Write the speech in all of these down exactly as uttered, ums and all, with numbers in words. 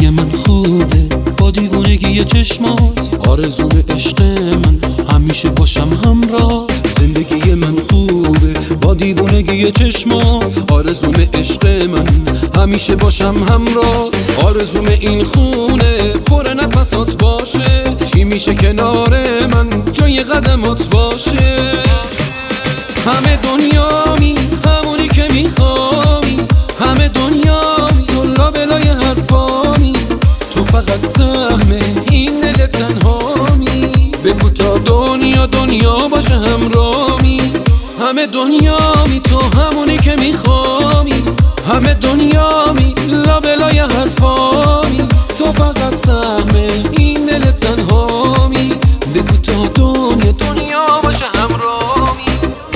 زندگی من خوبه با دیوونگی چشمات، آرزوم عشق من همیشه باشم همراه. زندگی من خوبه با دیوونگی چشمات، آرزوم عشق من همیشه باشم همراه. آرزوم این خونه پر نفسات باشه، چی میشه کنار من جای قدمات باشه. همه دنیامی همونی که میخوامی، همه دنیامی تو لابلای حرفامی، تو فقط سهم این دل تنهامی. بگو تا دنیا دنیا باشه همرامی. همه دنیامی تو همونی که میخوامی، همه دنیامی لابلای حرفامی، تو فقط سهم این دل تنهامی. بگو تا دنیا دنیا باشه همرامی.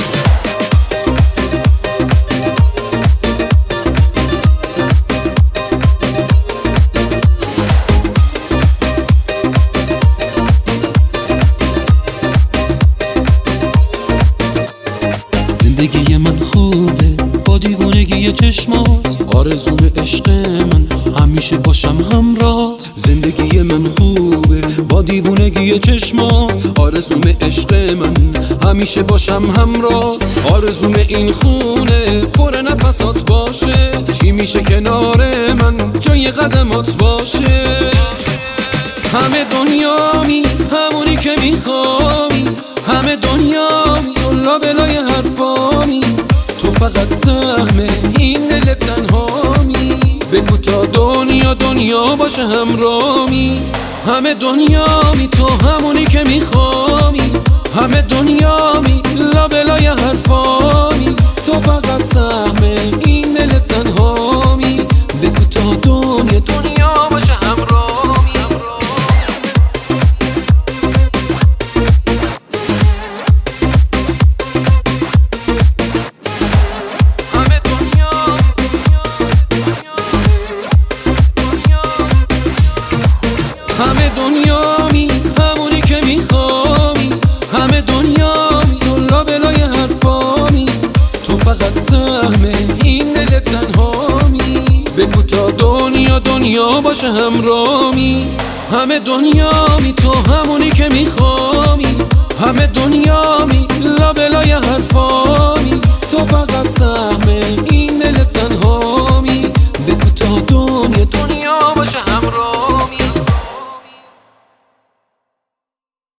زندگی من خوبه با دیوونگی چشمات، آرزوم عشق من همیشه باشم همراه. زندگی من خوبه با دیوونگی چشمات، آرزوم عشق من همیشه باشم همراه. آرزوم این خونه پر نفسات باشه، چی میشه کنار من جای قدمات باشه. همه دنیامی همونی که میخوامی، همه دنیامی تو لابلای حرفامی، تو فقط سهم این دل تنهامی. بگو تا دنیا دنیا باشه همرامی. همه دنیامی تو همونی که میخوامی، همه دنیامی لابلای حرفامی، تو فقط سهم این دل تنهامی. بگو تا دنیا دنیا باشه همرامی. همه دنیامی همونی که میخوامی، همه دنیامی تو لابلای حرفامی، تو فقط سهم این دل تنهامی. بگو تا دنیا دنیا باشه همرامی. همه دنیامی تو همونی که میخوامی، همه دنیامی لابلای حرفامی، تو فقط سهم این دل تنهامی.